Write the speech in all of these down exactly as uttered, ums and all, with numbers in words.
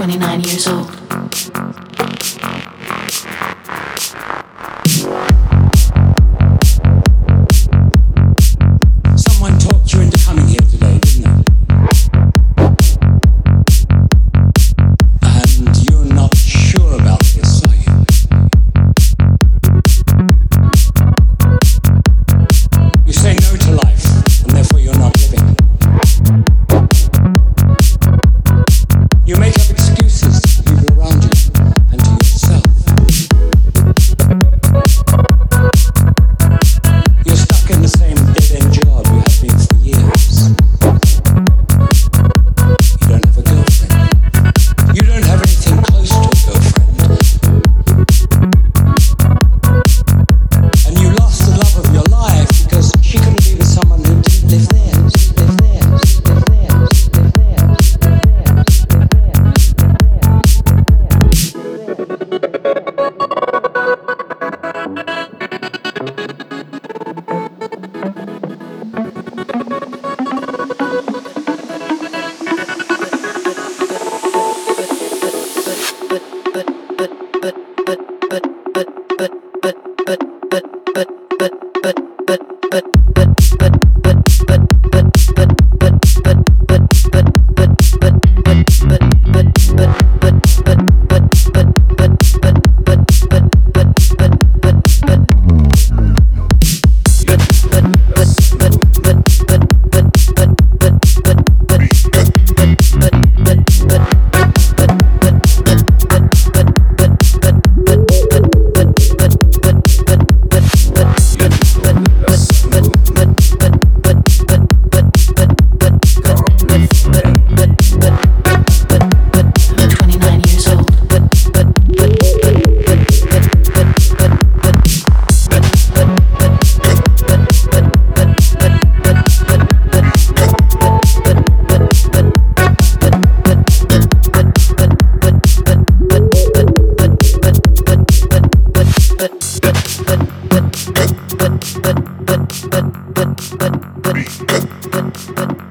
twenty-nine years old. Someone talked you into coming here today, didn't they? And you're not sure about this, are you? You say no to life, and therefore you're not living. You make up excuses to the people around you and to yourself. You're stuck in the same dead-end job you have been for years. You don't have a girlfriend. You don't have anything close to a girlfriend. And you lost the love of your life because she couldn't be with someone who didn't live theirs, live theirs, live theirs, live theirs, live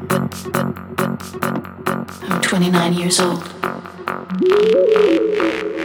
I'm twenty-nine years old.